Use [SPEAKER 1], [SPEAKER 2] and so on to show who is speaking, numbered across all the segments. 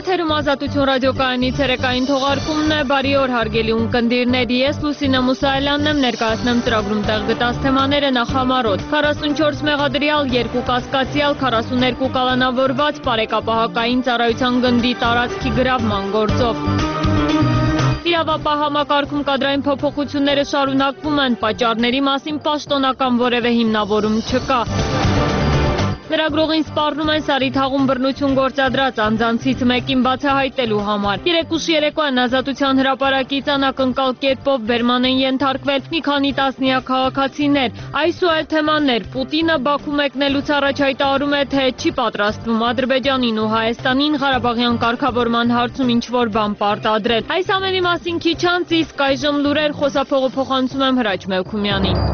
[SPEAKER 1] Եթերում Ազատություն ռադիոկայանի ցերեկային թողարկումն է, բարի օր հարգելի ունկնդիրներ, ես Լուսինե Մուսայելյանն եմ, ներկայացնեմ ծրագրում տեղ գտած թեմաները նախամարոտ, 44 մեղադրյալ, 2 կասկածյալ, 42 կալանավորված, բարեկապահակային ծառայության գնդի տարածքի գրավման գործով։ Իրավապահ համակարգում կադրային փոփոխությունները շարունակվում են, պատճառների մասին պաշտոնական որևէ հիմնավորում չկա։ Լրագրողին սպառնում են Սարիթաղում բռնություն գործադրած անձանցից մեկին բացահայտելու համար։ Երեկուշ երեկոյան Ազատության հրապարակից անակնկալ կերպով բերման են ենթարկվել մի քանի տասնյակ քաղաքացիներ։ Այս ու այլ թեմաներ Պուտինը Բաքու մեկնելուց առաջ հայտարարում է, թե չի պատրաստվում Ադրբեջանին ու Հայաստանին Ղարաբաղյան կարգավորման հարցում ինչ-որ բան պարտադրել։ Այս ամենի մասին քիչ անց, իսկ այժմ լուրեր, խոսափողը փոխանցում եմ Հրաչ Մելքումյանին։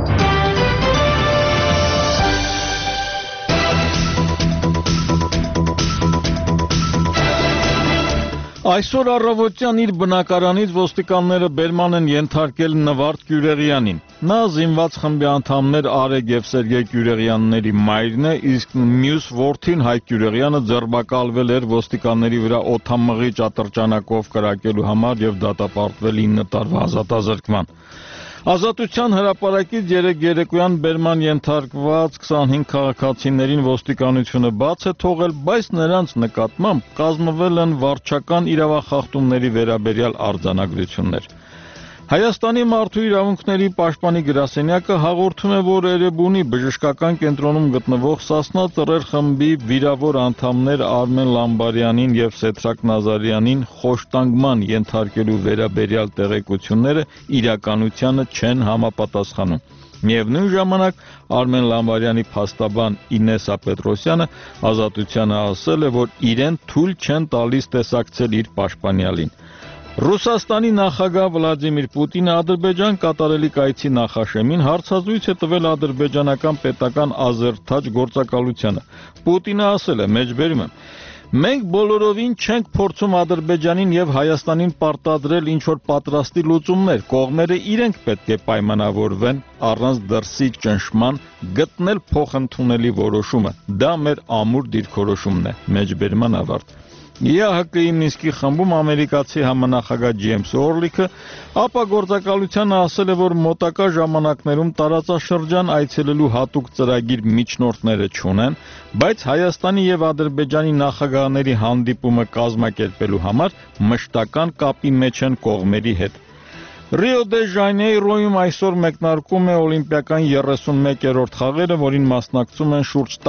[SPEAKER 2] Այսօր առավոտյան իր բնակարանից ոստիկանները բերման են ենթարկել Նվարդ Գյուրեղյանին։ Նա զինված խմբի անդամներ Արեգ և Սերգեյ Գյուրեղյանների մայրն է, իսկ մյուս որդին Հայկ Գյուրեղյանը ձերբակալվել էր ոստիկանների վրա օդամղիչ ատրճանակով կրակելու համար և դատապարտվել 9 տարվա ազատազրկման։ Ազատության հրապարակից երեկոյան բերման ենթարկված 25 քաղաքացիներին ոստիկանությունը բաց է թողել, բայց նրանց նկատմամբ կազմվել են վարչական իրավախախտումների վերաբերյալ արձանագրություններ։ Հայաստանի մարդու իրավունքների պաշտպանի գրասենյակը հաղորդում է, որ Էրեբունի բժշկական կենտրոնում գտնվող Սասնա Ծռեր խմբի վիրավոր անդամներ Արմեն Լամբարյանին և Սեդրակ Նազարյանին խոշտանգման ենթարկելու վերաբերյալ տեղեկությունները իրականությանը չեն համապատասխանում։ Միևնույն ժամանակ Արմեն Լամբարյանի փաստաբան Ինեսա Պետրոսյանը Ազատությանը ասել է, որ իրեն թույլ չեն տալիս տեսակցել իր պաշտպանյալին։ Ռուսաստանի նախագահ Վլադիմիր Պուտինը Ադրբեջան կատարելիք այցի նախաշեմին հարցազրույց է տվել ադրբեջանական պետական ազերթաչ գործակալությանը։ Պուտինը ասել է, մեջբերում եմ. մենք բոլորովին չենք փորձում Ադրբեջանին և Հայաստանին պարտադրել ինչ-որ պատրաստի լուծումներ, կողմերը իրենք պետք է պայմանավորվեն առանց դրսի ճնշման գտնել փոխընդունելի որոշումը։ Դա մեր ամուր դիրքորոշումն է, մեջբերման ավարտ։ ԵԱՀԿ-ի Մինսկի խմբում ամերիկացի համանախագահ Ջեյմս Օրլիքը ապա գործակալությանը ասել է, որ մոտակա ժամանակներում տարածաշրջան այցելելու հատուկ ծրագիր միջնորդները չունեն, բայց Հայաստանի և Ադրբեջանի նախագահների հանդիպումը կազմակերպելու համար մշտական կապի մեջ են կողմերի հետ։ Ռիո դե Ժանեյրոյում այսօր մեկնարկում է օլիմպիական 31-րդ խաղերը, որին մասնակցում են շուրջ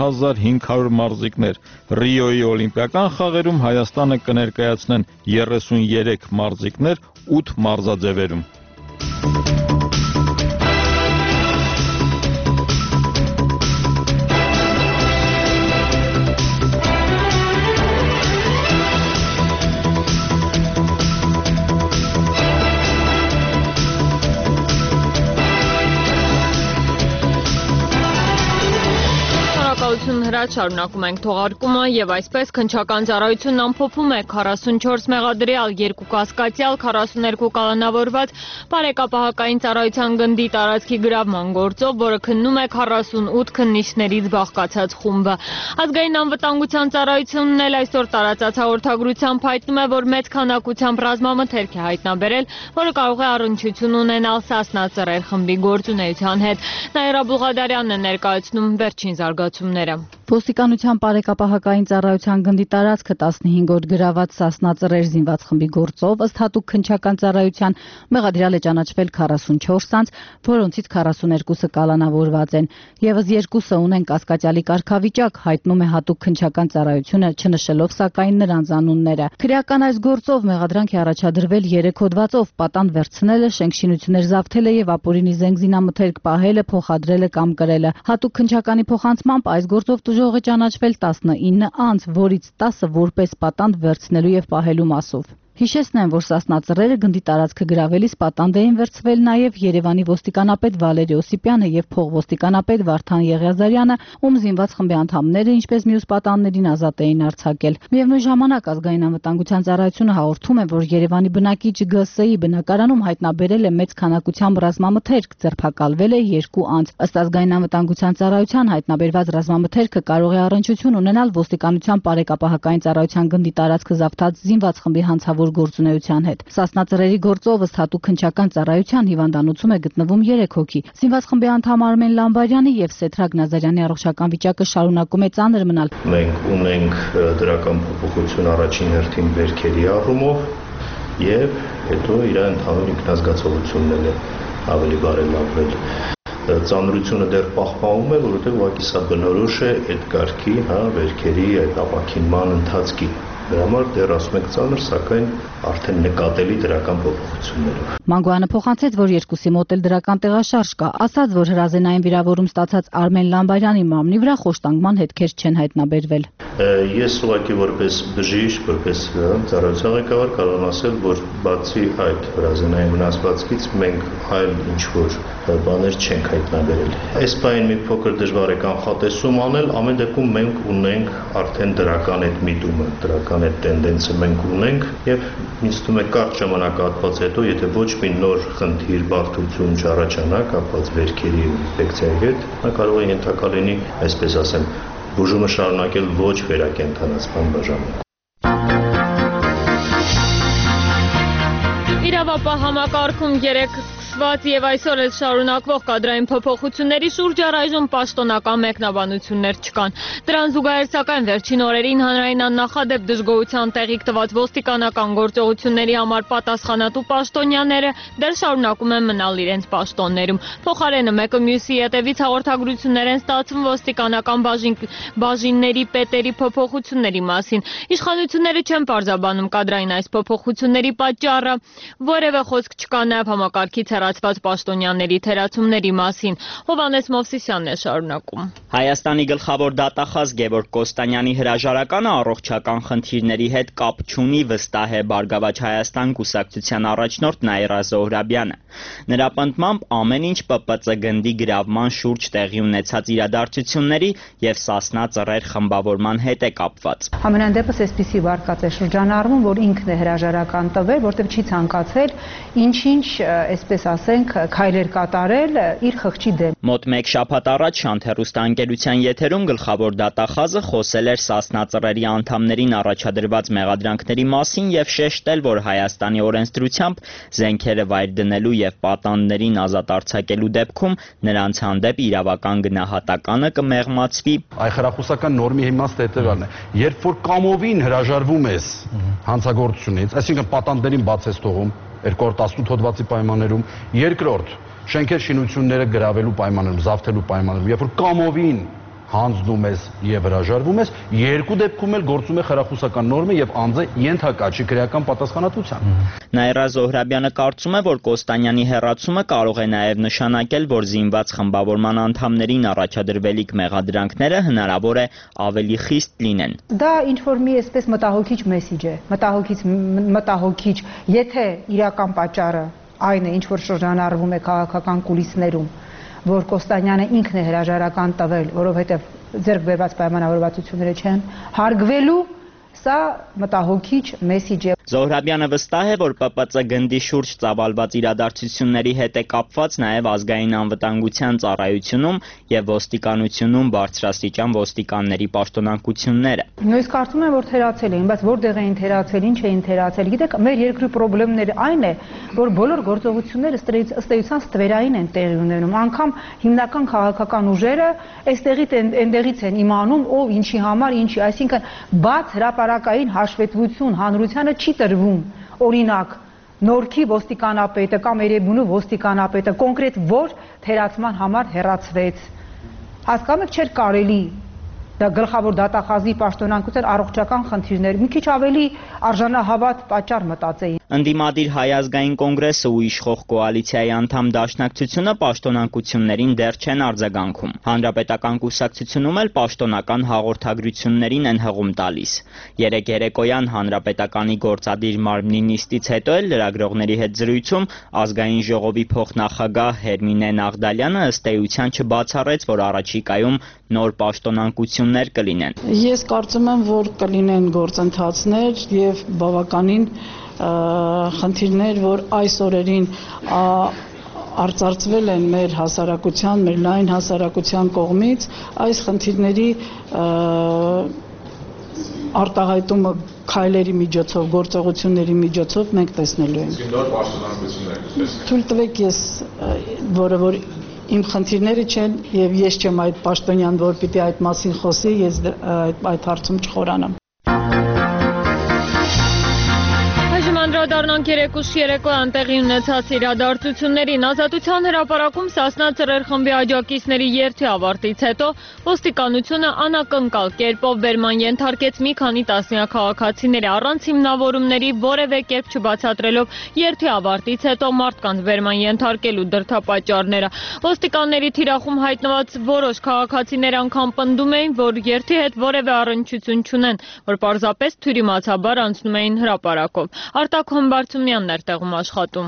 [SPEAKER 2] 10,500 մարզիկներ։ Ռիոյի օլիմպիական խաղերում Հայաստանը կներկայացնեն 33 մարզիկներ 8 մարզաձևերում։
[SPEAKER 1] Շարունակում ենք թողարկումը և այսպես քննչական ծառայությունն ամփոփում է 44 մեղադրյալ, 2 կասկածյալ, 42 կալանավորված բարեկապահակային ծառայության գնդի տարածքի գրավման գործով, որը քննում է 48 քննիչներից բաղկացած խումբը։ Ազգային անվտանգության ծառայությունն էլ այսօր տարածած հաղորդագրությամբ հայտնում է, որ մեծ քանակությամբ ռազմամթերք է հայտնաբերել, որը կարող է առնչություն ունենալ Սասնա Ծռեր խմբի գործունեության հետ։ Նաիրա Բուղադարյանն է ներկայացնում վերջին զարգացումները։
[SPEAKER 3] Ոստիկանության բարեկապահակային ծառայության գնդի տարածքը 15 օր գրաված Սասնա Ծռեր զինված խմբի գործով ըստ հատուկ քննչական ծառայության մեղադրյալ է ճանաչվել 44 անձ, որոնցից 42-ը կալանավորված են։ Եվս 2-ը ունեն կասկածյալի կարգավիճակ, հայտնում է հատուկ քննչական ծառայությունը, չնշելով սակայն նրանց անունները։ Քրեական այս գործով մեղադրանք է առաջադրվել 3 հոդվածով՝ պատանդ վերցնելը, շենքշինություններ զավթելը և ապօրինի զենք զինամթերք պահելը, փոխադրելը կամ կրելը։ Հատուկ քննչականի փոխանցմամբ այս գործով տուժող է ճանաչվել 19 անձ, որից 10-ը որպես պատանդ վերցնելու և պահելու մասով։ Հիշեցնեմ, որ Սասնա ծռերը գնդի տարածքը գրավելիս պատանդ էին վերցվել նաև Երևանի ոստիկանապետ Վալերի Օսիպյանը եւ փողոստիկանապետ Վարդան Եղիազարյանը, ում զինված խմբի անդամները, ինչպես մյուս պատանդներին ազատ էին արձակել։ Միևնույն ժամանակ ազգային անվտանգության ծառայությունը հաղորդում է, որ Երևանի բնակիչ ԳՍ-ի բնակարանում հայտնաբերել է մեծ քանակությամբ ռազմամթերք, ձերբակալվել է 2 անձ։ Ըստ ազգային անվտանգության ծառայության հայտնաբերված ռազմամթերքը կարող է առնչություն ունենալ ոստիկանության բարեկապահական ծառայության գնդի տարածքը զավթած զինված խմբի հանցավոր գործունեության հետ։ Սասնա ծռերի գործով ըստ հատուկ քննչական ծառայության հիվանդանոցում է գտնվում 3 հոգի։ Զինված խմբի անդամ Արմեն Լամբարյանի եւ Սեթրակ Նազարյանի առողջական վիճակը շարունակում է ծանր մնալ։
[SPEAKER 4] Մենք ունենք դրական փոփոխություն առաջին հերթին վերքերի առումով եւ հետո իր ընդհանուր ինքնազգացողությունն է ավելի բարելավվել։ Ծանրությունը դեռ պահպանվում է, որովհետեւ ուղղակի սա բնորոշ է այդ կարգի, վերքերի այդ ապակինման ընթացքի։ Դրա համար դեռ ասում եք ծանր, սակայն արդեն նկատելի դրական փոփոխություններով։
[SPEAKER 3] Մանգոյանը փոխանցեց, որ երկուսի մոտ էլ դրական տեղաշարժ կա, ասաց, որ հրազենային վիրավորում ստացած Արմեն Լամբարյանի մամնի վրա խոշտանգման հետքեր չեն հայտնաբերվել։
[SPEAKER 4] Ես ուղղակի որպես բժիշկ, որպես ծառայության ղեկավար կարող եմ ասել, որ բացի այդ հրազենային վնասվածքից մենք այլ ինչ-որ բաներ չենք հայտնաբերել։ Այս բանին մի փոքր դժվար է կանխատեսում անել, ամեն դեպքում մենք ունենք արդեն դրական այդ միտումը, դրական այդ տենդենսը մենք ունենք եւ ինձ թվում է կարճ ժամանակահատված հետո, եթե ոչ մի նոր խնդիր, բարդություն չառաջանա կապված վերքերի ինֆեկցիայի հետ, նա կարող է ենթակա լինի, այսպես ասեմ, բուժումը շարունակել ոչ վերակենդանացման բաժանում։
[SPEAKER 1] Իրավապահ համակարգում 3 սկսված եւ այսօր էլ շարունակվող կադրային փոփոխությունների շուրջ առայժմ պաշտոնական մեկնաբանություններ չկան։ Դրան զուգահեռ սակայն վերջին օրերին հանրային աննախադեպ դժգոհության տեղիք տված ոստիկանական գործողությունների համար պատասխանատու պաշտոնյաները դեռ շարունակում են մնալ իրենց պաշտոններում։ Փոխարենը մեկը մյուսի ետևից հաղորդագրություններ են ստացվում ոստիկանական բաժինների պետերի փոփոխությունների մասին։ Իշխանությունները չեն պարզաբանում կադրային այս փոփոխությունների պատճառը, որևէ խոսք չկա նաև համակարգից հեռացված պաշտոնյաների թերացումների մասին։ Հովհաննես Մովսիսյանն է շարունակում։
[SPEAKER 5] Հայաստանի գլխավոր դատախազ Գևորգ Կոստանյանի հրաժարականը առողջական խնդիրների հետ կապ չունի, վստահ է Բարգավաճ Հայաստան կուսակցության առաջնորդ Նաիրա Զոհրաբյանը։ Նրա պնդմամբ ամեն ինչ ՊՊՑ գնդի գրավման շուրջ տեղի ունեցած իրադարձությունների եւ Սասնա ծռեր խմբավորման հետ է կապված։
[SPEAKER 6] Ամենայն դեպս այսպիսի վարկած է շրջանառվում, որ ինքն է հրաժարական տվել, որտեղ չի ցանկացել ինչ-ինչ, այսպես ասենք, քայլեր կատարել իր խղճի դեմ։
[SPEAKER 5] Մոտ 1 շաբաթ առաջ Շանթ հեռուստաընկերության եթերում գլխավոր դատախազը խոսել էր Սասնա ծռերի անդամներին առաջադրված մեղադրանքների մասին եւ շեշտել, որ Հայաստանի օրենսդրությամբ զենքերը վայր դնելու եւ պատանդներին ազատ արձակելու դեպքում նրանց հանդեպ իրավական գնահատականը կմեղմացվի։
[SPEAKER 7] Այ խրախուսական նորմի իմաստը հետեւյալն է. երբ որ կամովին հրաժարվում ես հանցագործությունից, այսինքն պատանդներին բաց ես թողում 218 հոդվածի պայմաններում, երկրորդ շենքեր շինությունները գրավելու պայմաններում, զավթելու պայմաններում, երբ որ կամովին հանձնում ես եւ հրաժարվում ես, երկու դեպքում էլ գործում է խրախուսական նորմը եւ անձը ենթակա չի քրեական պատասխանատվության։
[SPEAKER 5] Նաիրա Զոհրաբյանը կարծում է, որ Կոստանյանի հեռացումը կարող է նաեւ նշանակել, որ զինված խմբավորման անդամներին առաջադրվելիք մեղադրանքները հնարավոր է ավելի խիստ լինեն։
[SPEAKER 6] Դա ինչ որ մի այսպես մտահոգիչ մեսիջ է, մտահոգիչ, եթե իրական պատճառը այն է, ինչ որ շրջանառվում է քաղաքական կուլիսներում, որ Կոստանյանը ինքն է հրաժարական տվել, որովհետև ձեռք բերված պայմանավորվածությունները չեն հարգվելու, սա մտահոգիչ մեսիջ է։
[SPEAKER 5] Զոհրաբյանը վստահ է, որ ՊՊՑ գնդի շուրջ ծավալված իրադարձությունների հետ է կապված նաև ազգային անվտանգության ծառայությունում եւ ոստիկանությունում բարձրաստիճան ոստիկանների պաշտոնակությունները։
[SPEAKER 6] Ես կարծում եմ, որ թերացել էին, բայց որտեղ էին թերացել, ինչ էին թերացել։ Գիտեք, մեր երկրի խնդիրները այն է, որ բոլոր գործողությունները ըստ էության ստվերային են տեղի ունենում։ Անկամ հիմնական քաղաքական ուժերը այստեղից են իմանում, ով ինչի համար, ինչի, այսինքն բաց հրապարակային հաշվետվություն հանրությանը չի տրվում, օրինակ Նորքի ոստիկանապետը կամ Էրեբունու ոստիկանապետը կոնկրետ որ թերացման համար հեռացվեց։ Հասկանում եք, չէր կարելի դա գլխավոր դատախազի պաշտոնանկության առողջական խնդիրներ, մի քիչ ավելի արժանահավատ պատճառ մտածեին։
[SPEAKER 5] Ընդդիմադիր Հայ ազգային կոնգրեսը ու իշխող կոալիցիայի անդամ դաշնակցությունը պաշտոնակություններին դեռ չեն արձագանքում։ Հանրապետական կուսակցությունում էլ պաշտոնական հաղորդագրություններին են հղում տալիս։ Երեկ երեկոյան Հանրապետականի գործադիր մարմնի նիստից հետո էլ լրագրողների հետ զրույցում ազգային ժողովի փոխնախագահ Հերմինե Նաղդալյանը ըստ էության չբացառեց, որ առաջիկայում նոր պաշտոնակություններ կլինեն։
[SPEAKER 8] Ես կարծում եմ, որ կլինեն գործընթացներ եւ բավականին խնդիրներ, որ այս օրերին արծարծվել են մեր հասարակության, մեր լայն հասարակության կողմից, այս խնդիրների արտահայտումը քայլերի միջոցով, գործողությունների միջոցով մենք տեսնելու ենք։
[SPEAKER 9] Նոր պաշտոնակություններ։
[SPEAKER 8] Թույլ տվեք ես, որ իմ խնդիրները չեն եւ ես չեմ այդ պաշտոնյան, որ պիտի այդ մասին խոսի, ես այդ հարցում չխորանամ։
[SPEAKER 1] Անդրադառնանք երեկուշ երեկոյան տեղի ունեցած իրադարձություններին։ Ազատության հրապարակում Սասնա ծռեր խմբի աջակիցների երթի ավարտից հետո ոստիկանությունը անակնկալ կերպով բերման ենթարկեց մի քանի տասնյակ քաղաքացիների առանց հիմնավորումների որևէ կերպ չբացատրելով երթի ավարտից հետո մարդկանց բերման ենթարկելու դրդապատճառները։ Ոստիկանների թիրախում հայտնված որոշ քաղաքացիներ անգամ պնդում էին, որ երթի հետ որևէ առնչություն չունեն, որ պարզապես թյուրիմացաբար անցնում էին հրապարակով։ Արտակ Հոմբարձումյանն էր տեղում աշխատում։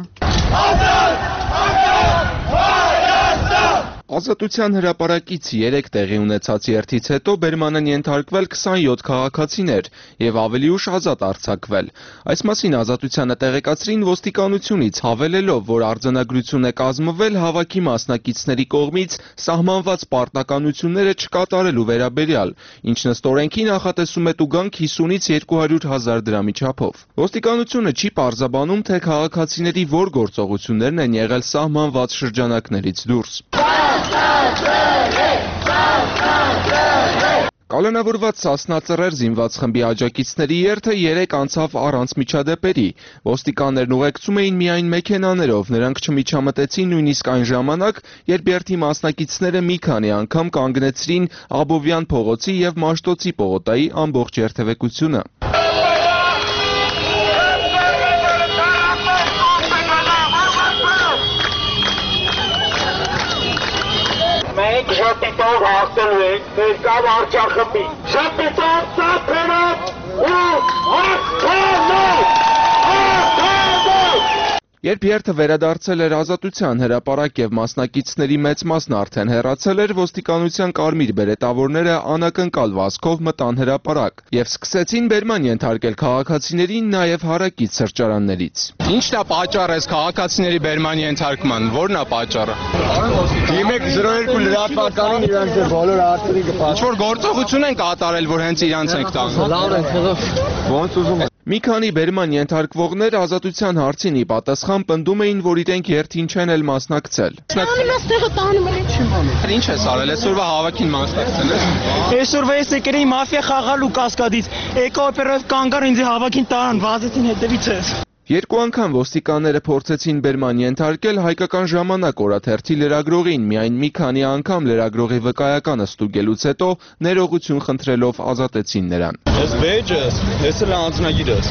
[SPEAKER 10] Ազատության հրապարակից երեք տեղի ունեցած երթից հետո բերման են ենթարկվել 27 քաղաքացիներ եւ ավելի ուշ ազատ արձակվել։ Այս մասին Ազատությանը տեղեկացրին ոստիկանությունից, հավելելով, որ արձանագրություն է կազմվել հավաքի մասնակիցների կողմից սահմանված պարտականությունները չկատարելու վերաբերյալ, ինչն ըստ օրենքի նախատեսում է տուգանք 50-ից 200,000 դրամի չափով։ Ոստիկանությունը չի պարզաբանում, թե քաղաքացիների որ գործողություններն են եղել սահմանված շրջանակներից դուրս։ Կալանավորված Սասնա ծռեր զինված խմբի աջակիցների երթը երեկ անցավ առանց միջադեպերի։ Ոստիկաններն ուղեկցում էին միայն մեքենաներով, նրանք չմիջամտեցին նույնիսկ այն ժամանակ, երբ երթի մասնակիցները մի քանի անգամ կանգնեցրին Աբովյան փողոցի եւ Մաշտոցի պողոտայի ամբողջ երթևեկությունը։
[SPEAKER 11] Մենք ժապիտով հասնելու ենք ներկա վարչախմբի։ Ժապիտով ծափերով ու հաղթանով։
[SPEAKER 10] Երբ երթը վերադարձել էր Ազատության հրապարակ եւ մասնակիցների մեծ մասն արդեն հեռացել էր, ոստիկանության կարմիր բերետավորները անակնկալ վազքով մտան հրապարակ եւ սկսեցին բերման ենթարկել քաղաքացիներին նաեւ հարակից սրճարաններից։
[SPEAKER 12] Ինչն է պատճառը այս քաղաքացիների բերման ենթարկման, որն է պատճառը։
[SPEAKER 13] Դիմեք 02 լրատվականին իրանք բոլոր հարցերի կպատասխանեն։
[SPEAKER 12] Ինչ որ գործողություն են կատարել, որ հենց իրանց ենք տանում։
[SPEAKER 13] Լավ են, ոնց ուզում եք։
[SPEAKER 10] Մի քանի բերման ենթարկվողներ Ազատության հարցին ի պատասխան պնդում էին, որ իրենք երթին չեն էլ մասնակցել։
[SPEAKER 12] Ինչ ես արել, այսօրվա հավաքին մասնակցել ես։
[SPEAKER 14] Այսօրվա ես եկել էի մաֆիա խաղալ ու Կասկադից։ Եկա օպերատիվ կանգար ինձ հավաքին տարան, վազեցին հետևից ես։
[SPEAKER 10] Երկու անգամ ոստիկանները փորձեցին բերման ենթարկել Հայկական ժամանակ օրաթերթի լրագրողին, միայն մի քանի անգամ լրագրողի վկայականը ստուգելուց հետո ներողություն խնդրելով ազատեցին նրան։
[SPEAKER 12] Ես վեճ ես, ես էլ անձնագիր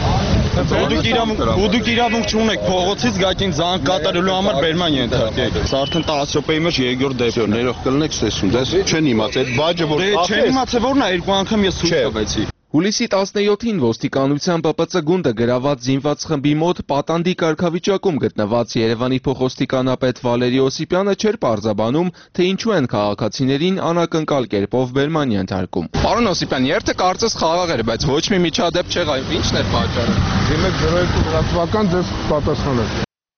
[SPEAKER 12] ես։ Դուք իրավունք չունեք փողոցից գաք ինձ զանգ կատարելու համար բերման ենթարկեք։
[SPEAKER 7] Սա արդեն 10 րոպեի մեջ երկրորդ դեպք։ Ներող կլնեք ստեսում, դες չեն իմացել, այդ բաժը որ
[SPEAKER 12] չեն իմացել որն է, երկու անգամ ես ցույց տվեցի։
[SPEAKER 10] Հուլիսի 17-ին ոստիկանության ՊՊՑ գունդը գրաված զինված խմբի մոտ պատանդի կարգավիճակում գտնված Երևանի փոխոստիկանապետ Վալերի Օսիպյանը չէր պարզաբանում, թե ինչու են քաղաքացիներին անակնկալ կերպով բերման ենթարկում։
[SPEAKER 12] Պարոն Օսիպյան, երթը կարծես խաղաղ էր, բայց ոչ մի միջադեպ չեղավ, ի՞նչն էր պատճառը։
[SPEAKER 7] Դիմեք 02 լրատվական ձեզ պատասխանեմ։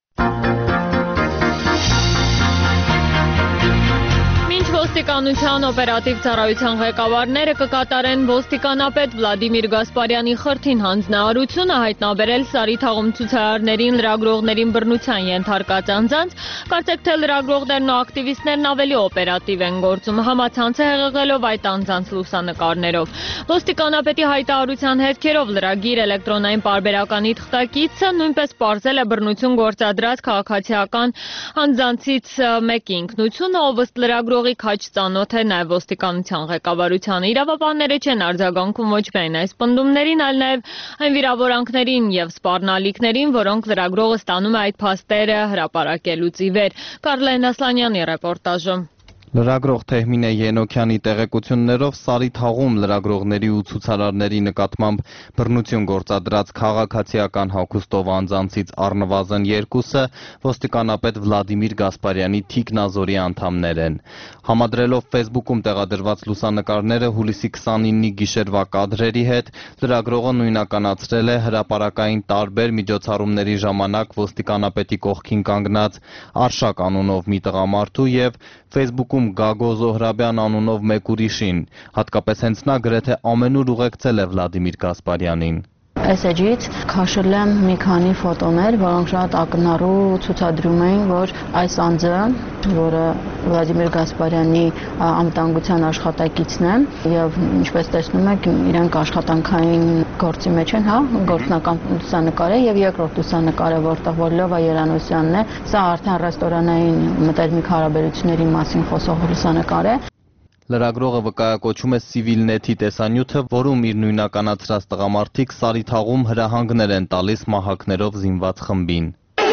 [SPEAKER 1] Ոստիկանության օպերատիվ ծառայության ղեկավարները կկատարեն ոստիկանապետ Վլադիմիր Գասպարյանի խրթին հանձնարարությունը հայտնաբերել Սարի թաղում ցուցարարներին, լրագրողներին բռնության ենթարկած անձանց, կարծեք թե լրագրողներն ու ակտիվիստներն ավելի օպերատիվ են գործում, համացանց է հեղեղելով այդ անձանց լուսանկարներով։ Ոստիկանապետի հայտարարության հետքերով լրագիր էլեկտրոնային պարբերականի թղթակիցը նույնպես պարզել է բռնություն գործադրած քաղաքացիական անձանցից մեկի ինքնությունը, ով ըստ լրագրողի քաջ ծանոթ է նաև ոստիկանության ղեկավարությանը։ Իրավաբանները չեն արձագանքում ոչ միայն այս պնդումներին, այլ նաև այն վիրավորանքներին եւ սպառնալիքներին, որոնք լրագրողը ստանում է այդ փաստերը հրապարակելուց ի վեր։ Կարլեն Ասլանյանի ռեպորտաժը։
[SPEAKER 15] Լրագրող Թեհմինե Ենոքյանի տեղեկություններով Սարիթաղում լրագրողների ու ցուցարարների նկատմամբ բռնություն գործադրած քաղաքացիական հագուստով անձանցից առնվազն 2-ը ոստիկանապետ Վլադիմիր Գասպարյանի թիկնազորի անդամներ են։ Համադրելով Facebook-ում տեղադրված լուսանկարները հուլիսի 29-ի գիշերվա կադրերի հետ, լրագրողը նույնականացրել է հրապարակային տարբեր միջոցառումների ժամանակ ոստիկանապետի կողքին կանգնած Արշակ անունով մի տղամարդու եւ Facebook-ում Գագո Զոհրաբյան անունով մեկ ուրիշին, հատկապես հենց նա գրեթե ամենուր ուղեկցել է Վլադիմիր Գասպարյանին։
[SPEAKER 16] Այս էջից քաշել եմ մի քանի ֆոտոներ, որոնք շատ ակնառու ցուցադրում էին, որ այս անձը, որը Վլադիմիր Գասպարյանի անվտանգության աշխատակիցն է, եւ ինչպես տեսնում եք, իրենք աշխատանքային գործի մեջ են, գործնական լուսանկար է եւ երկրորդ լուսանկարը, որտեղ որ Լովա Երանոսյանն է, սա արդեն ռեստորանային մտերմիկ հարաբերությունների մասին խոսող լուսանկար է։
[SPEAKER 15] Լրագրողը վկայակոչում է Civilnet-ի տեսանյութը, որում իր նույնականացրած տղամարդիկ Սարիթաղում հրահանգներ են տալիս մահակներով զինված խմբին։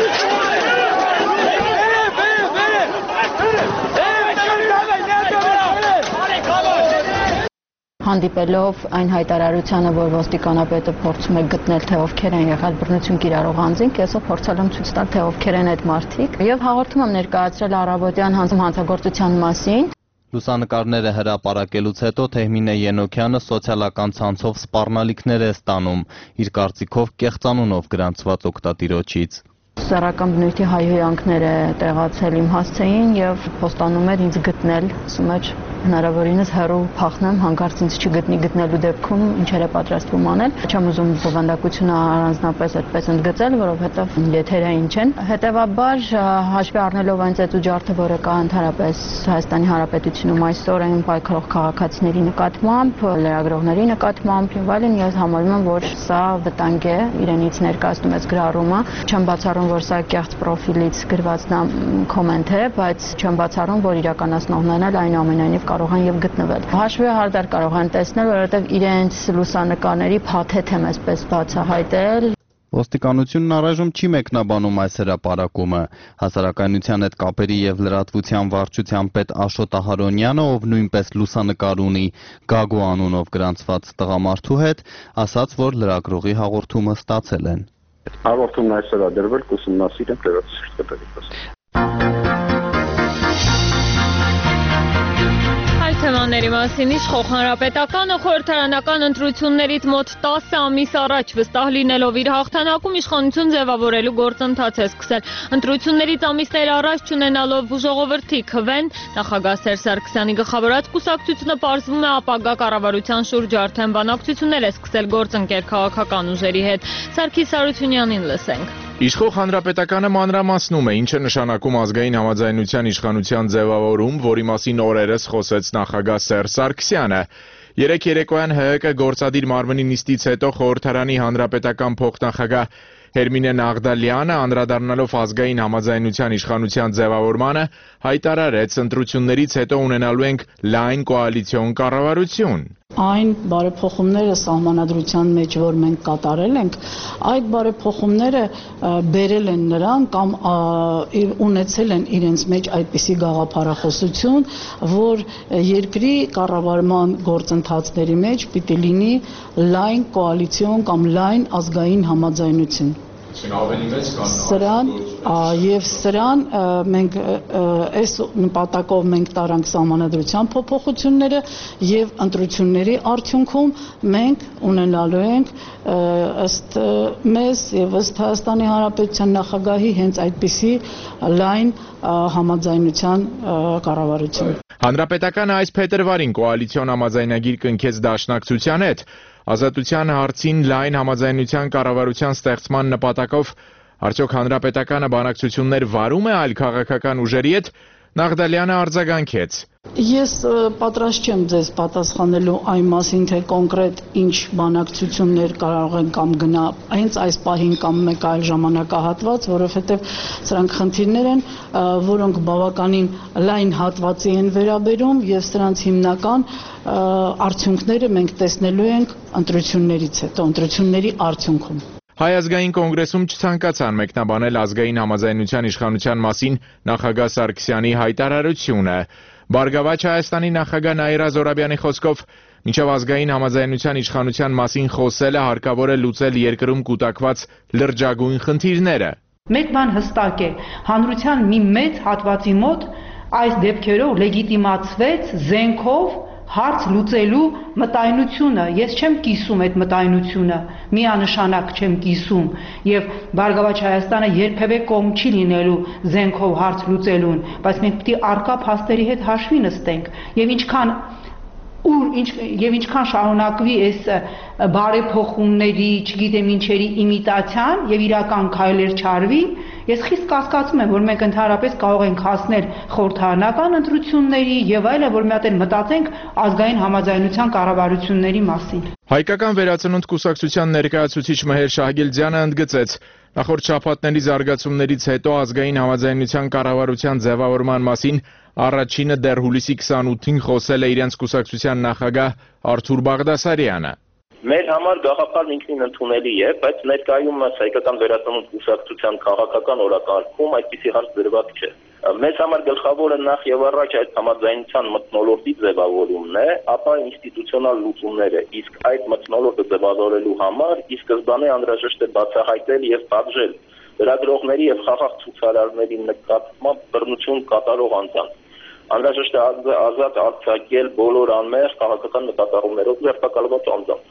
[SPEAKER 16] Հանդիպելով այն հայտարարությանը, որ ոստիկանապետը փորձում է գտնել, թե ովքեր են եղել բռնություն կիրառող անձինք, ես փորձել եմ ցույց տալ, թե ովքեր են այդ մարդիկ, եւ հաղորդում եմ ներկայացրել առավոտյան հանցագործության մասին։
[SPEAKER 15] Լուսանկարները հրապարակելուց հետո Թեհմինե Ենոքյանը սոցիալական ցանցով սպառնալիքներ է ստանում, իր կարծիքով կեղծանունով գրանցված օգտատիրոջից։
[SPEAKER 16] Սեռական բնույթի հայհոյանքներ է տեղացել իմ հասցեին եւ խոստանում էր ինձ գտնել, ասում էր հնարավորինս հեռու փախնեմ, հանկարծ ինձ չգտնի, գտնելու դեպքում ինչեր է պատրաստվում անել։ Չեմ ուզում բովանդակությունը առանձնապես այդպես ընդգծել, որովհետեւ եթերային չեն։ Հետևաբար հաշվի առնելով այն ծեծուջարդը, որը կա ընդհանրապես Հայաստանի Հանրապետությունում այսօր այն պայքարող քաղաքացիների նկատմամբ, լրագրողների նկատմամբ եւ այլն, ես համարում եմ, որ սա վտանգ է իրենից ներկայացնում այս գրառումը։ Չեմ բացառում, որ սա կեղծ պրոֆիլից գրված կոմենտ է, բայց չեմ բացառում, որ իրականացնողներն էլ այնուամենայնիվ կարող են եւ գտնվել։ Հաշվի հարդար կարող են տեսնել, որովհետեւ իրենց լուսանկարների փաթեթ եմ այսպես բացահայտել։
[SPEAKER 15] Ոստիկանությունն առայժմ չի մեկնաբանում այս հրապարակումը։ Հասարակայնության հետ կապերի եւ լրատվության վարչության պետ Աշոտ Ահարոնյանը, ով նույնպես լուսանկար ունի Գագո անունով գրանցված տղամարդու հետ, ասաց, որ լրագրողի հաղորդումը ստացել են։
[SPEAKER 17] Հաղորդումն այսօր է դրվել, կուսումնասիրեմ լրատվության
[SPEAKER 1] թեմաների մասին իշխող հանրապետականը խորհրդարանական ընտրություններից մոտ 10 ամիս առաջ վստահ լինելով իր հաղթանակում իշխանություն ձևավորելու գործընթաց է սկսել։ Ընտրություններից ամիսներ առաջ չունենալով ժողովրդի քվեն, նախագահ Սերժ Սարգսյանի գլխավորած կուսակցությունը պարզվում է ապագա կառավարության շուրջ արդեն բանակցություններ է սկսել գործընկեր քաղաքական ուժերի հետ։ Սարգիս Արությունյանին լսենք։
[SPEAKER 18] Իշխող հանրապետականը մանրամասնում է, ինչ է նշանակում ազգային համաձայնության իշխանության ձևավորում, որի մասին օրերս խոսեց նախագահ Սերժ Սարգսյանը։ Երեկ երեկոյան ՀՀԿ գործադիր մարմնի նիստից հետո խորհրդարանի հանրապետական փոխնախագահ Հերմինե Նաղդալյանը, անդրադառնալով ազգային համաձայնության իշխանության ձևավորմանը, հայտարարեց, ընտրություններից հետո ունենալու ենք լայն կոալիցիոն կառավարություն։
[SPEAKER 8] Այն բարեփոխումները սահմանադրության մեջ, որ մենք կատարել ենք, այդ բարեփոխումները բերել են նրան կամ ունեցել են իրենց մեջ այդպիսի գաղափարախոսություն, որ երկրի կառավարման գործընթացների մեջ պիտի լինի լայն կոալիցիոն կամ լայն ազգային համաձայնություն։ Սրան եւ սրան մենք այս նպատակով մենք տարանք սահմանադրության փոփոխությունները եւ ընտրությունների արդյունքում մենք ունենալու ենք ըստ մեզ եւ ըստ Հայաստանի Հանրապետության նախագահի հենց այդպիսի լայն համաձայնության կառավարություն։
[SPEAKER 18] Հանրապետականը այս փետրվարին կոալիցիոն համաձայնագիր կնքեց Դաշնակցության հետ։ Ազատության հարցին լայն համաձայնության կառավարության ստեղծման նպատակով արդյոք հանրապետականը բանակցություններ վարում է այլ քաղաքական ուժերի հետ, Նաղդալյանը արձագանքեց.
[SPEAKER 8] Ես պատրաստ չեմ ձեզ պատասխանելու այն մասին, թե կոնկրետ ինչ բանակցություններ կարող են կամ գնա հենց այս պահին կամ մեկ այլ ժամանակահատված, որովհետև սրանք խնդիրներ են, որոնք բավականին լայն հատվածի են վերաբերում եւ սրանց հիմնական արդյունքները մենք տեսնելու ենք ընտրություններից հետո, ընտրությունների արդյունքում։
[SPEAKER 18] Հայ ազգային կոնգրեսում չցանկացան մեկնաբանել ազգային համաձայնության իշխանության մասին նախագահ Սարգսյանի հայտարարությունը։ Բարգավաճ Հայաստանի նախագահ Նաիրա Զոհրաբյանի խոսքով մինչև ազգային համաձայնության իշխանության մասին խոսելը հարկավոր է լուծել երկրում կուտակված լրջագույն խնդիրները։
[SPEAKER 6] Մեկ բան հստակ է, հանրության մի մեծ հատվածի մոտ այս դեպքերով լեգիտիմացվեց զենքով հարց լուծելու մտայնությունը, ես չեմ կիսում այդ մտայնությունը, միանշանակ չեմ կիսում եւ Բարգավաճ Հայաստանը երբևէ կողմ չի լինելու զենքով հարց լուծելուն, բայց մենք պետք է առկա փաստերի հետ հաշվի նստենք եւ ինչքան շարունակվի այս բարեփոխումների, չգիտեմ ինչերի իմիտացիան եւ իրական քայլեր չարվի, ես խիստ կասկածում եմ, որ մենք ընդհանրապես կարող ենք հասնել խորհրդարանական ընտրությունների եւ այլն, որ մի հատ մտածենք ազգային համաձայնության կառավարությունների մասին։
[SPEAKER 18] Հայկական վերածնունդ կուսակցության ներկայացուցիչ Մհեր Շահգիլդյանը ընդգծեց. նախորդ շաբաթների զարգացումներից հետո ազգային համաձայնության կառավարության ձևավորման մասին առաջինը դեռ հուլիսի 28-ին խոսել է իրենց կուսակցության նախագահ Արթուր Բաղդասարյանը։
[SPEAKER 19] Մեր համար գաղափարն ինքնին ընդունելի է, բայց ներկայումս հայկական վերածնունդ կուսակցության քաղաքական օրակարգում այդպիսի հարց դրված չէ։ Մեզ համար գլխավորը նախ եւ առաջ այդ համաձայնության մթնոլորտի ձևավորումն է, ապա ինստիտուցիոնալ լուծումները, իսկ այդ մթնոլորտը ձևավորելու համար ի սկզբանե անհրաժեշտ է բացահայտել եւ պատժել լրագրողների եւ խաղաղ ցուցարարների նկատմամբ բռնություն կատարող անձանց։ Անհրաժեշտ է ազատ արձակել բոլոր անմեղ քաղաքական նկատառումներով ձերբակալված անձանց։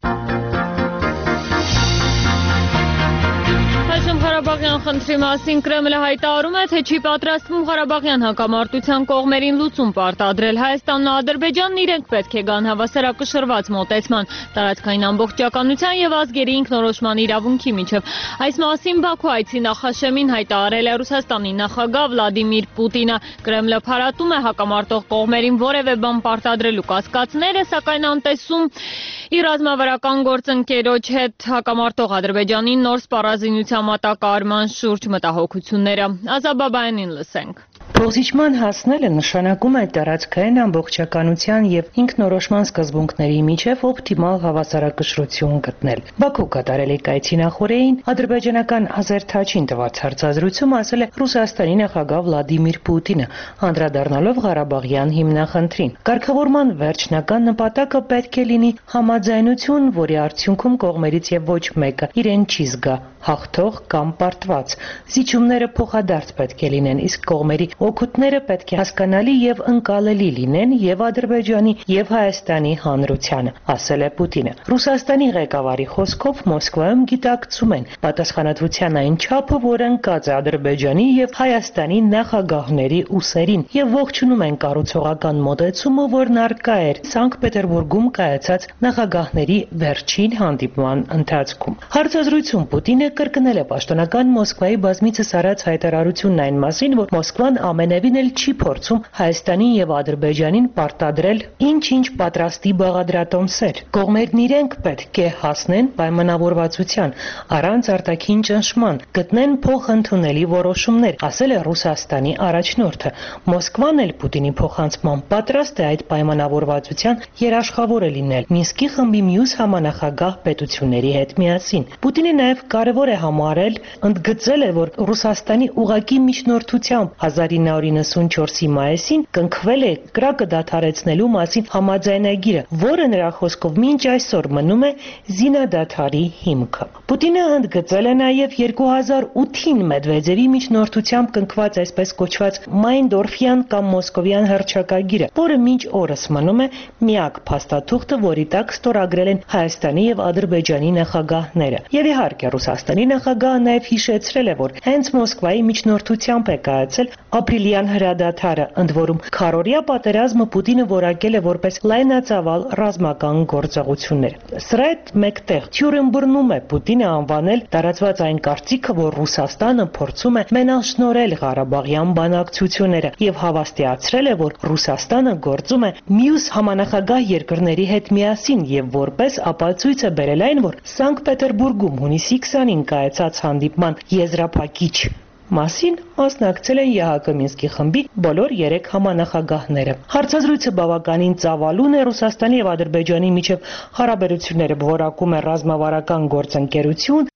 [SPEAKER 1] Ղարաբաղյան խնդրի մասին Կրեմլը հայտարարում է, թե չի պատրաստվում Ղարաբաղյան հակամարտության կողմերին լուծում պարտադրել։ Հայաստանն ու Ադրբեջանն իրենք պետք է գան հավասարակշռված մոտեցման, տարածքային ամբողջականության եւ ազգերի ինքնորոշման իրավունքի միջև։ Այս մասին Բաքու այցի նախաշեմին հայտարարել է Ռուսաստանի նախագահ Վլադիմիր Պուտինը։ Կրեմլը փարատում է հակամարտող կողմերին որևէ բան պարտադրելու կասկածները, սակայն անտեսում իր ռազմավարական գործընկերոջ հետ հակամարտող Ադրբեջանի նոր սպառազինության մատակարարման շուրջ մտահոգությունները։ Ազաբաբայանին լսենք։
[SPEAKER 20] Փոխզիջման հասնելը նշանակում է տարածքային ամբողջականության եւ ինքնորոշման սկզբունքների միջև օպտիմալ հավասարակշռություն գտնել։ Բաքու կատարելի կայցի նախորդին ադրբեջանական Ազերթաչին տված հարցազրույցում ասել է Ռուսաստանի նախագահ Վլադիմիր Պուտինը, անդրադառնալով Ղարաբաղյան հիմնախնդրին։ Կարգավորման վերջնական նպատակը պետք է լինի համաձայնություն, որի արդյունքում կողմերից եւ ոչ մեկը իրեն չի զգա հաղթող կամ պարտված։ Զիջումները փոխադարձ պետք է լինեն, իսկ կողմերի օգուտները պետք է հասկանալի եւ ընկալելի լինեն եւ Ադրբեջանի եւ Հայաստանի հանրությանը, ասել է Պուտինը։ Ռուսաստանի ղեկավարի խոսքով Մոսկվայում գիտակցում են պատասխանատվության այն չափը, որ ընկած է Ադրբեջանի եւ Հայաստանի նախագահների ուսերին եւ ողջունում են կառուցողական մոտեցումը, որն առկա էր Սանկտ Պետերբուրգում կայացած նախագահների վերջին հանդիպման ընթացքում։ Հարցազրույցում Պուտինը կրկնել է պաշտոնական Մոսկվայի բազմիցս արած հայտարարությունն այն մասին, որ Մոսկվան ամենևին էլ չի փորձում Հայաստանին եւ Ադրբեջանին պարտադրել ինչ-ինչ պատրաստի բաղադրատոմսեր։ Կողմերն իրենք պետք է հասնեն պայմանավորվածության, առանց արտաքին ճնշման, գտնեն փոխընդունելի որոշումներ, ասել է Ռուսաստանի առաջնորդը։ Մոսկվան էլ Պուտինի փոխանցման պատրաստ է այդ պայմանավորվածության երաշխավորը լինել Մինսկի խմբի մյուս համանախագահ պետությունների հետ միասին։ Պուտինը նաեւ կարևոր է համարել, ընդգծել է, որ Ռուսաստանի ուղղակի միջնորդությամբ 1994-ի մայիսին կնքվել է կրակը դադարեցնելու մասին համաձայնագիրը, որը նրա խոսքով մինչ այսօր մնում է զինադադարի հիմքը։ Պուտինը ընդգծել է նաև 2008-ին Մեդվեդևի միջնորդությամբ կնքված այսպես կոչված Մայնդորֆյան կամ Մոսկովյան հռչակագիրը, որը մինչ օրս մնում է միակ փաստաթուղթը, որի տակ ստորագրել են Հայաստանի եւ Ադրբեջանի նախագահները։ Եվ իհարկե Ռուսաստանի նախագահը նաև հիշեցրել է, որ հենց Մոսկվայի միջնորդությամբ է կայացել ապրիլի ապրիլյան հրադադարը, ընդ որում քառօրյա պատերազմը Պուտինը որակել է որպես լայնածավալ ռազմական գործողություններ։ Սրա հետ մեկտեղ Թյուրեն բռնում է Պուտինը անվանել տարածված այն կարծիքը, որ Ռուսաստանը փորձում է մենաշնորհել Ղարաբաղյան բանակցությունները եւ հավաստիացրել է, որ Ռուսաստանը գործում է մյուս համանախագահ երկրների հետ միասին եւ որպես ապացույց է բերել այն, որ Սանկտ Պետերբուրգում հունիսի 20-ին կայացած հանդիպման եզրափակիչ մասին մասնակցել են ԵՀԿ Մինսկի խմբի բոլոր 3 համանախագահները։ Հարցազրույցը բավականին ծավալուն է Ռուսաստանի եւ Ադրբեջանի միջև հարաբերությունները որակում է ռազմավարական գործընկերություն։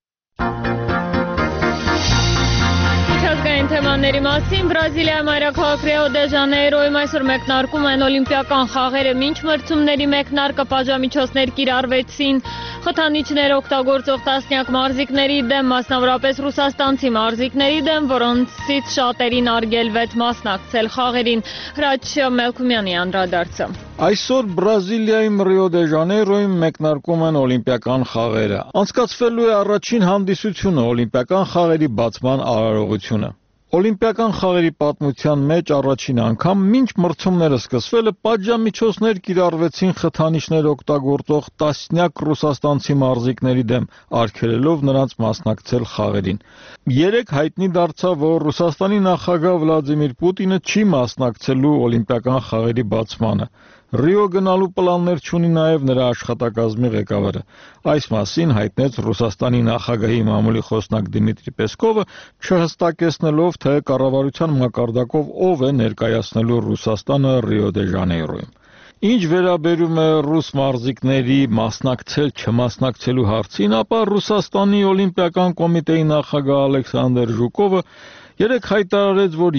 [SPEAKER 1] Թեմաների մասին Բրազիլիայի մայրաքաղաք Ռիո դե Ժանեյրոյում այսօր մեկնարկում են օլիմպիական խաղերը, մինչ մրցումների մեկնարկը պատժամիջոցներ կիրառվեցին խթանիչներ օգտագործող տասնյակ մարզիկների դեմ, մասնավորապես ռուսաստանցի մարզիկների դեմ, որոնցից շատերին արգելվեց մասնակցել խաղերին։ Հրաչ Մելքումյանի անդրադարձը։
[SPEAKER 2] Այսօր Բրազիլիայում Ռիո դե Ժանեյրոյում մեկնարկում են օլիմպիական խաղերը։ Անցկացվելու է առաջին հանդիսությունը օլիմպիական խաղերի բացման արարողությունը։ Օլիմպիական խաղերի պատմության մեջ առաջին անգամ մինչ մրցումները սկսվելը պատժամիջոցներ կիրառվեցին խթանիչներ օգտագործող տասնյակ ռուսաստանցի մարզիկների դեմ, արգելելով նրանց մասնակցել խաղերին։ Երեկ հայտնի դարձավ, որ Ռուսաստանի նախագահ Վլադիմիր Պուտինը չի մասնակցելու օլիմպիական խաղերի բացմանը։ Ռիո գնալու պլաններ չունի նաև նրա աշխատակազմի ղեկավարը։ Այս մասին հայտնեց Ռուսաստանի նախագահի մամուլի խոսնակ Դիմիտրի Պեսկովը, չհստակեցնելով, թե կառավարության մակարդակով ով է ներկայացնելու Ռուսաստանը Ռիո դե Ժանեյրոյում։ Ինչ վերաբերում է ռուս մարզիկների մասնակցել-չմասնակցելու հարցին, ապա Ռուսաստանի օլիմպիական կոմիտեի նախագահ Ալեքսանդր Ժուկովը երեկ հայտարարեց, որ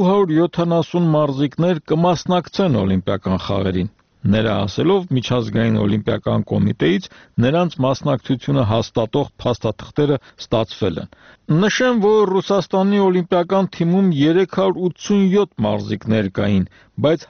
[SPEAKER 2] 270 մարզիկներ կմասնակցեն օլիմպիական խաղերին։ Նրա ասելով, միջազգային օլիմպիական կոմիտեից նրանց մասնակցությունը հաստատող փաստաթղթերը ստացվել են։ Նշեմ, որ Ռուսաստանի օլիմպիական թիմում 387 մարզիկներ կային, բայց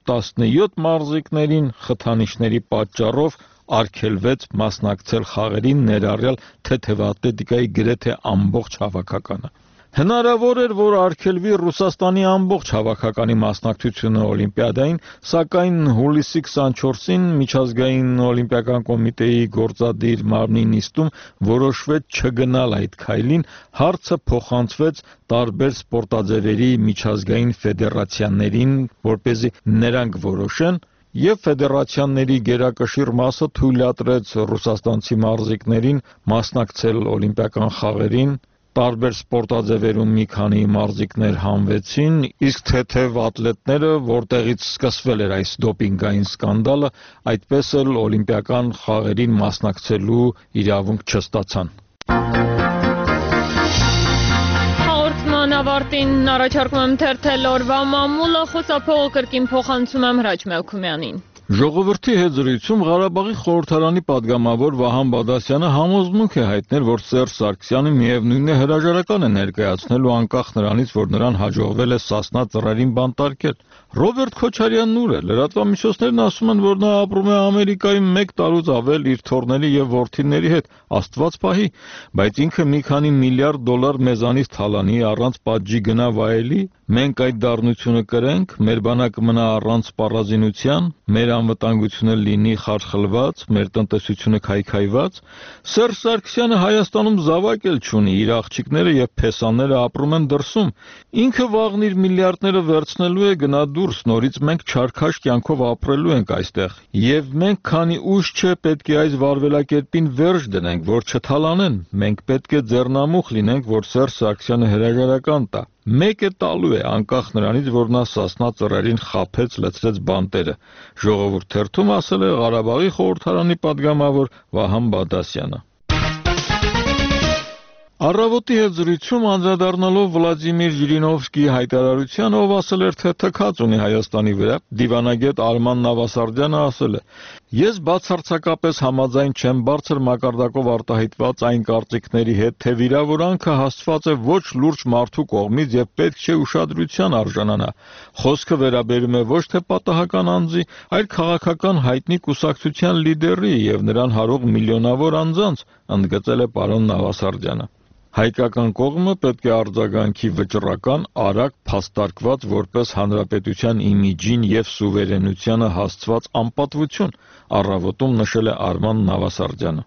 [SPEAKER 2] 117 մարզիկներին խթանիչների պատճառով արգելվեց մասնակցել խաղերին, ներառյալ թեթևատլետիկայի գրեթե ամբողջ հավաքականը։ Հնարավոր էր, որ արգելվի Ռուսաստանի ամբողջ հավաքականի մասնակցությունը օլիմպիադային, սակայն հուլիսի 24-ին միջազգային օլիմպիական կոմիտեի գործադիր մարմնի նիստում որոշվեց չգնալ այդ քայլին, հարցը փոխանցվեց տարբեր սպորտաձևերի միջազգային ֆեդերացիաներին, որպեսզի նրանք որոշեն, եւ ֆեդերացիաների գերակշիռ մասը թույլատրեց ռուսաստանցի մարզիկներին մասնակցել օլիմպիական խաղերին։ Տարբեր սպորտաձևերում մի քանի մարզիկներ հանվեցին, իսկ թեթև ատլետները, որտեղից սկսվել էր այս դոպինգային սկանդալը, այդպես էլ օլիմպիական խաղերին մասնակցելու իրավունք չստացան։
[SPEAKER 1] Հաղորդման ավարտին առաջարկում եմ թերթել օրվա մամուլը, խոսափողը կրկին փոխանցում եմ Հրաչ Մելքումյանին։
[SPEAKER 2] Ժողովրդի հետ զրույցում Ղարաբաղի խորհրդարանի падգամավոր Վահան Բադասյանը համոզմունք է հայտնել, որ Սերժ Սարգսյանը միևնույն է հրաժարական է ներկայացնելու անկախ նրանից, որ նրան հաջողվել է Սասնա ծռերին բանտարկել։ Ռոբերտ Քոչարյանն ուր է։ Լրատվամիջոցներն ասում են, որ նա ապրում է Ամերիկայում 1 տարուց ավել իր թոռների եւ որդիների հետ, Աստված պահի, բայց ինքը մի քանի միլիարդ դոլար մեզանից թալանի առանց պատժի գնա վայելի։ Մենք այդ դառնությունը կրենք, մեր բանակը մնա առանց սպառազինության, մեր անվտանգությունը լինի խարխլված, մեր տնտեսությունը քայքայված։ Սերժ Սարգսյանը Հայաստանում զավակ էլ չունի, իր աղջիկները եւ փեսաները ապրում են դրսում։ Ինքը վաղն իր միլիարդները վերցնելու է գնա դուրս, նորից մենք չարքաշ կյանքով ապրելու ենք այստեղ։ Եվ մենք քանի ուշ չէ պետք է այս վարվելակերպին վերջ դնենք, որ չթալանեն։ Մենք պետք է ձեռնամուխ լինենք, որ Սերժ Սարգսյանը հրաժարական տա։ Մեկ է տալու է, անկախ նրանից, որ նա Սասնա ծռերին խաբեց, լցրեց բանտերը։ Ժողովուրդ թերթում ասել է Ղարաբաղի խորհրդարանի падգամավոր Վահան Բադասյանը։ Առավոտի հետ զրույցում անդրադառնալով Վլադիմիր Ժիրինովսկիի հայտարարությանը, ով ասել էր, թե թքած ունի Հայաստանի վրա, դիվանագետ Արման Նավասարդյանը ասել է. Ես բացարձակապես համաձայն չեմ բարձր մակարդակով արտահայտված այն կարծիքների հետ, թե վիրավորանքը հասցված է ոչ լուրջ մարդու կողմից եւ պետք չէ ուշադրության արժանանա։ Խոսքը վերաբերում է ոչ թե պատահական անձի, այլ քաղաքական հայտնի կուսակցության լիդերի եւ նրան հարող միլիոնավոր անձանց, ընդգծել է պարոն Նավասարդյանը։ Հայկական կողմը պետք է արձագանքի վճռական, արագ, փաստարկված որպես հանրապետության իմիջին եւ սուվերենությանը հասցված անպատվություն, առավոտում նշել է Արման Նավասարդյանը։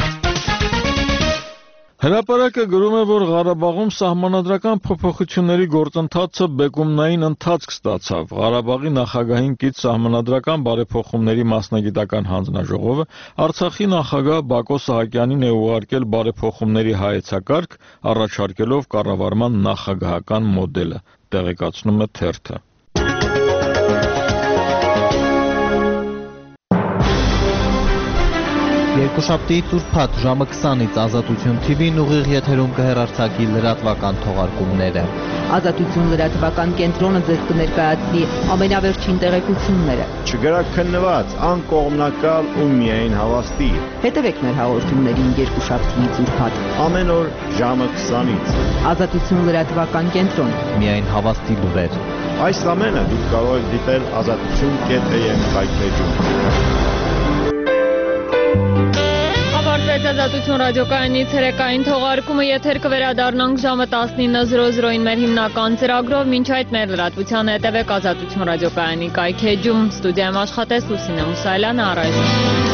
[SPEAKER 2] Հրապարակը գրում է, որ Ղարաբաղում սահմանադրական փոփոխությունների գործընթացը բեկումնային ընթացք ստացավ։ Ղարաբաղի նախագահին կից սահմանադրական բարեփոխումների մասնագիտական հանձնաժողովը Արցախի նախագահ Բակո Սահակյանին է ուղարկել բարեփոխումների հայեցակարգ, առաջարկելով կառավարման նախագահական մոդելը, տեղեկացնում է թերթը։
[SPEAKER 15] Երկուշաբթի ծուրփաթ ժամը 20-ից Ազատություն TV-ն ուղիղ եթերում կհեռարձակի լրատվական թողարկումները։
[SPEAKER 21] Ազատություն լրատվական կենտրոնը ձեզ կներկայացնի ամենավերջին տեղեկությունները։
[SPEAKER 22] Չգրաքննված, անկողմնակալ ու միայն հավաստի։
[SPEAKER 21] Հետևեք մեր հաղորդումներին երկուշաբթի ծուրփաթ։
[SPEAKER 22] Ամեն օր ժամը 20-ից։
[SPEAKER 21] Ազատություն լրատվական կենտրոն։
[SPEAKER 15] Միայն հավաստի լուրեր։
[SPEAKER 22] Այս ամենը դուք կարող եք դիտել azatutun.am կայքեջում։
[SPEAKER 1] Ավարտվեց Ազատություն ռադիոկայանի ցերեկային թողարկումը, եթեր կվերադառնանք ժամը 19:00-ին մեր հիմնական ծրագրով, մինչ այդ մեր լրատվությանը հետևեք Ազատություն ռադիոկայանի կայքեջում։ Ստուդիայում աշխատեց Լուսինե Մուսայելյանը, առայժմ